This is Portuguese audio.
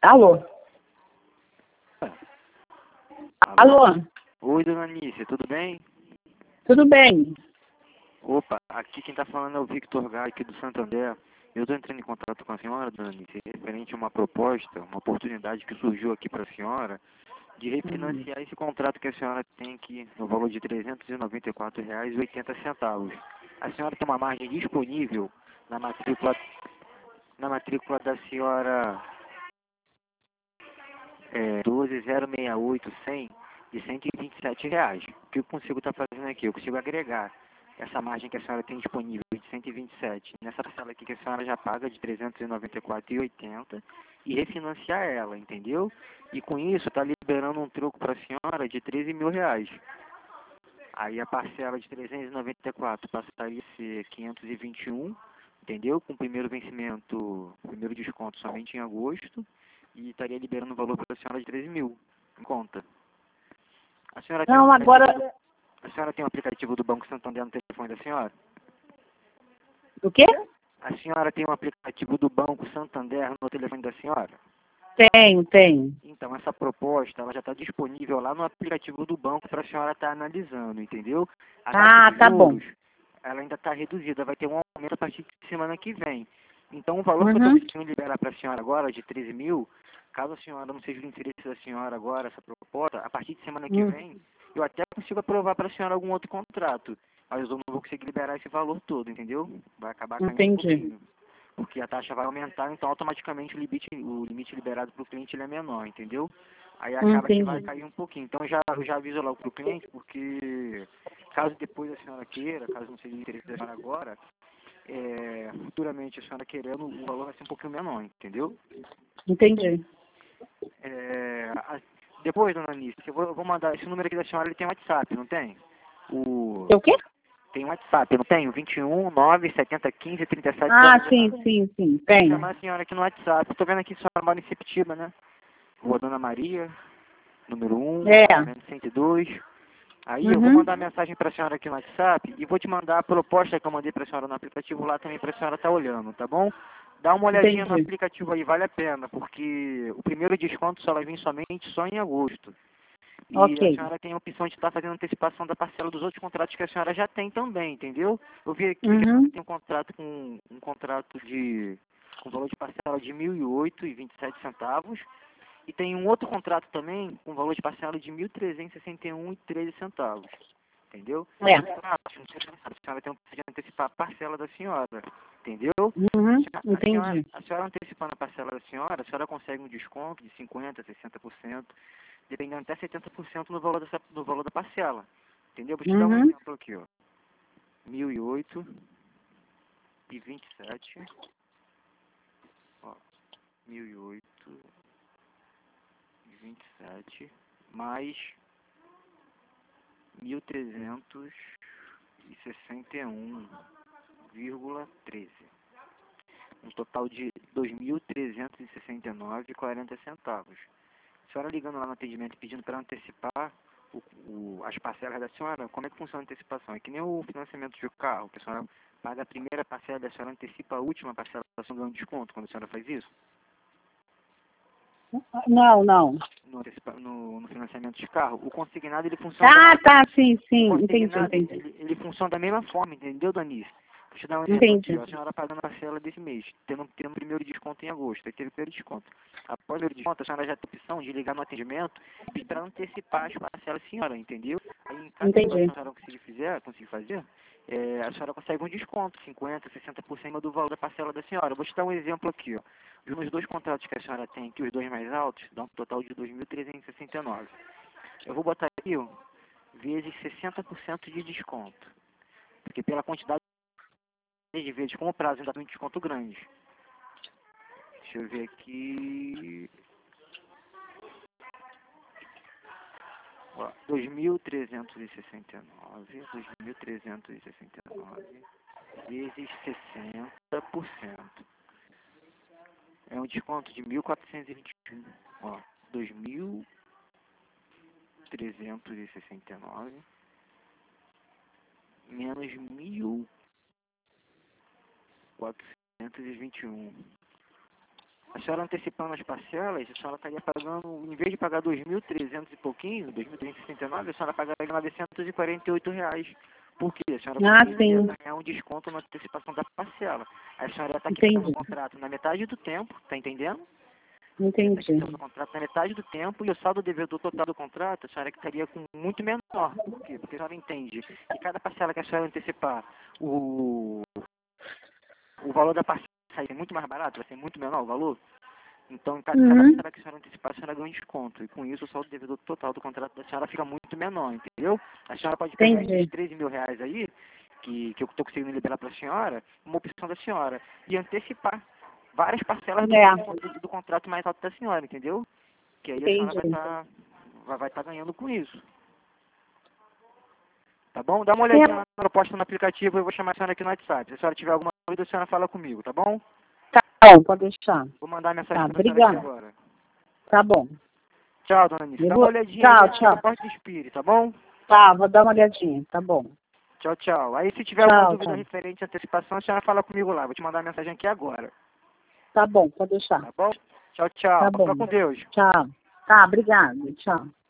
Alô? Alô? Oi, dona Nícia, tudo bem? Tudo bem? Opa, aqui quem está falando é o Victor Gai, aqui do Santander. Eu estou entrando em contato com a senhora, dona Nícia, referente a uma proposta, uma oportunidade que surgiu aqui para a senhora, de refinanciar esse contrato que a senhora tem aqui, no valor de R$ 394,80. A senhora tem uma margem disponível na matrícula da senhora 12068-100 de R$ 127. O que eu consigo estar fazendo aqui? Eu consigo agregar essa margem que a senhora tem disponível de 127 nessa parcela aqui que a senhora já paga de R$ 394,80 e refinanciar ela, entendeu? E com isso está liberando um troco para a senhora de R$ 13 mil. Aí a parcela de 394 passaria a ser 521, entendeu? Com o primeiro vencimento, primeiro desconto somente em agosto, e estaria liberando o valor para a senhora de 13 mil em conta. A senhora tem Não, agora... A senhora tem o aplicativo do Banco Santander no telefone da senhora? O quê? A senhora tem o aplicativo do Banco Santander no telefone da senhora? Tenho. Então, essa proposta ela já está disponível lá no aplicativo do banco para a senhora estar analisando, entendeu? A taxa de Tá bom. juros, ela ainda está reduzida, vai ter um aumento a partir de semana que vem. Então, o valor que eu estou conseguindo liberar para a senhora agora, de 13 mil, caso a senhora não seja do interesse da senhora agora, essa proposta, a partir de semana que vem, eu até consigo aprovar para a senhora algum outro contrato, mas eu não vou conseguir liberar esse valor todo, entendeu? Vai acabar caindo um pouquinho. Porque a taxa vai aumentar, então automaticamente o limite liberado para o cliente ele é menor, entendeu? Aí acaba que vai cair um pouquinho. Então eu já aviso logo para o cliente, porque caso depois a senhora queira, caso não seja de interesse da senhora agora, futuramente a senhora querendo, o valor vai ser um pouquinho menor, entendeu? Entendi. Depois, dona Anice, eu vou mandar esse número aqui da senhora, ele tem WhatsApp, não tem? O quê? Tem WhatsApp, não tem? O 21 9 70 15 37 sim, Vou tem. chamar a senhora aqui no WhatsApp. Estou vendo aqui que a senhora mora em Septiba, né? Rua Dona Maria, número 1, 102. Aí eu vou mandar mensagem para a senhora aqui no WhatsApp e vou te mandar a proposta que eu mandei para a senhora no aplicativo lá também para a senhora estar olhando, tá bom? Dá uma olhadinha no aplicativo aí, vale a pena, porque o primeiro desconto só vai vir somente só em agosto. E a senhora tem a opção de estar fazendo antecipação da parcela dos outros contratos que a senhora já tem também, entendeu? Eu vi aqui que a senhora tem um contrato com valor de parcela de R$ 1.008,27 e tem um outro contrato também com valor de parcela de R$ 1.361,13, entendeu? A senhora tem a opção de antecipar a parcela da senhora, entendeu? A senhora antecipando a parcela da senhora, a senhora consegue um desconto de 50%, 60%, dependendo até 70% no valor da parcela, entendeu? Vou te dar um exemplo aqui, ó. 1.008,27, ó, 1.008,27 mais 1.361,13, um total de 2.369,40. A senhora ligando lá no atendimento e pedindo para antecipar as parcelas da senhora, como é que funciona a antecipação? É que nem o financiamento de carro, que a senhora paga a primeira parcela da senhora, antecipa a última parcela da senhora, ganha um desconto quando a senhora faz isso? Não. No financiamento de carro, o consignado ele funciona... Sim, entendi. Ele funciona da mesma forma, entendeu, Danice? Vou te dar um exemplo aqui, ó. A senhora pagando a parcela desse mês, tendo o primeiro desconto em agosto, aí teve o primeiro desconto. Após o primeiro desconto, a senhora já tem a opção de ligar no atendimento e pedir para antecipar as parcelas da senhora, entendeu? Aí em cada situação que a senhora conseguir fazer, a senhora consegue um desconto, 50%, 60% do valor da parcela da senhora. Eu vou te dar um exemplo aqui, ó. Nos dois contratos que a senhora tem aqui, os dois mais altos, dá um total de 2.369. Eu vou botar aqui, ó, vezes 60% de desconto. Porque pela quantidade de vezes, como o prazo ainda tem um desconto grande. Deixa eu ver aqui. 2.369 vezes 60%. É um desconto de 1.421. Ó, 2.369 menos 1.421. A senhora antecipando as parcelas, a senhora estaria pagando, em vez de pagar 2.300 e pouquinho, 2.369, a senhora pagaria R$ 948. Por quê? A senhora conseguiria ganhar um desconto na antecipação da parcela. A senhora está quitando o contrato na metade do tempo, tá entendendo? Entendi. Está quitando o contrato na metade do tempo e o saldo devedor total do contrato, a senhora estaria com muito menor. Por quê? Porque a senhora entende que cada parcela que a senhora antecipar, o valor da parcela vai ser muito mais barato, vai ser muito menor o valor. Então, em cada parcela que a senhora antecipar, a senhora ganha um desconto. E com isso, o saldo devedor total do contrato da senhora fica muito menor, entendeu? A senhora pode pegar esses R$ 13.000 aí, que eu estou conseguindo liberar para a senhora, uma opção da senhora, e antecipar várias parcelas do contrato mais alto da senhora, entendeu? Que aí a senhora vai estar ganhando com isso. Tá bom? Dá uma olhadinha na proposta no aplicativo, eu vou chamar a senhora aqui no WhatsApp. Se a senhora tiver alguma dúvida, a senhora fala comigo, tá bom? Tá bom, pode deixar. Vou mandar a mensagem para a senhora aqui agora. Tá bom. Tchau, dona Anice. Dá uma olhadinha aí na proposta do Espírito, tá bom? Tá, vou dar uma olhadinha, tá bom. Tchau, tchau. Aí se tiver alguma dúvida referente à antecipação, a senhora fala comigo lá. Vou te mandar a mensagem aqui agora. Tá bom, pode deixar. Tá bom? Tchau, tchau. Tá bom. Fica com Deus. Tchau. Tá, obrigada. Tchau.